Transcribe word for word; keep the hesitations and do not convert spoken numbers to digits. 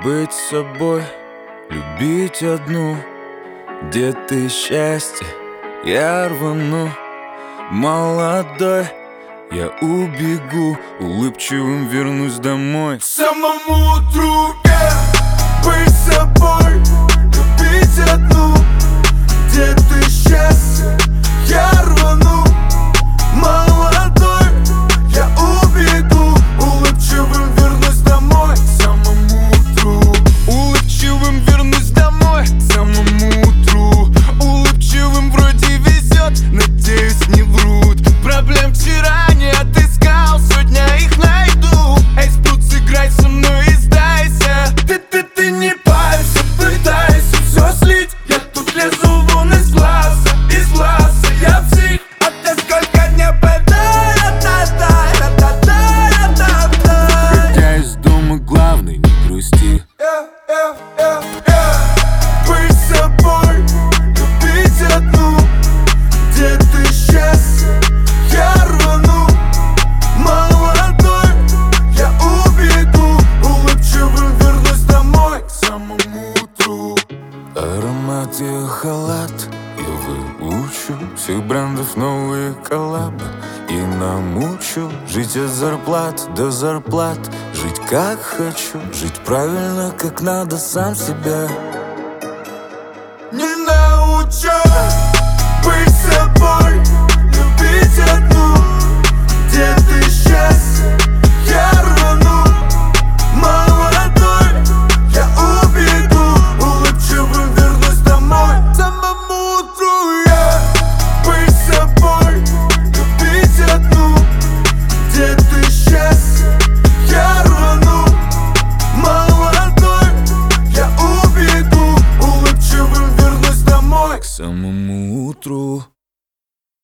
Быть собой, любить одну. Где ты счастье, я рвану. Молодой, я убегу, улыбчивым вернусь домой. К самому утру, yeah. Быть собой, любить одну. Где ты счастье, я рвану. Молодой, я убегу, улыбчивым вернусь домой. К самому утру, улыбчивым вернусь домой. К самому утру, улыбчивым вроде везет, надеюсь, не врут. Проблем вчера не отыскал, сегодня их найду. Эй, спрут, сыграй со мной и сдайся. Ты, ты, ты не парься, пытайся все слить. Я тут лезу вон из глаза, из глаза. Я псих, а ты сколько не пытай. Выходя из дома, главный, не грусти. Yeah, yeah, yeah, yeah. Быть собой, любить одну. Где ты счастье, я рвану. Молодой, я убегу, улыбчивым вернусь домой. К самому утру. Аромат ее халат, я выучу всех брендов новые коллабы. И намучу жить от зарплат до зарплат. Жить как хочу, жить правильно, как надо сам себя. Не научу быть собой, любить одну. Где ты счастье, я рвану. Молодой, я убегу, улыбчивым вернусь домой. К самому утру, я быть собой, любить одну. Где ты счастье, я рвану. Молодой, я убегу, улыбчивым вернусь домой. К самому утру.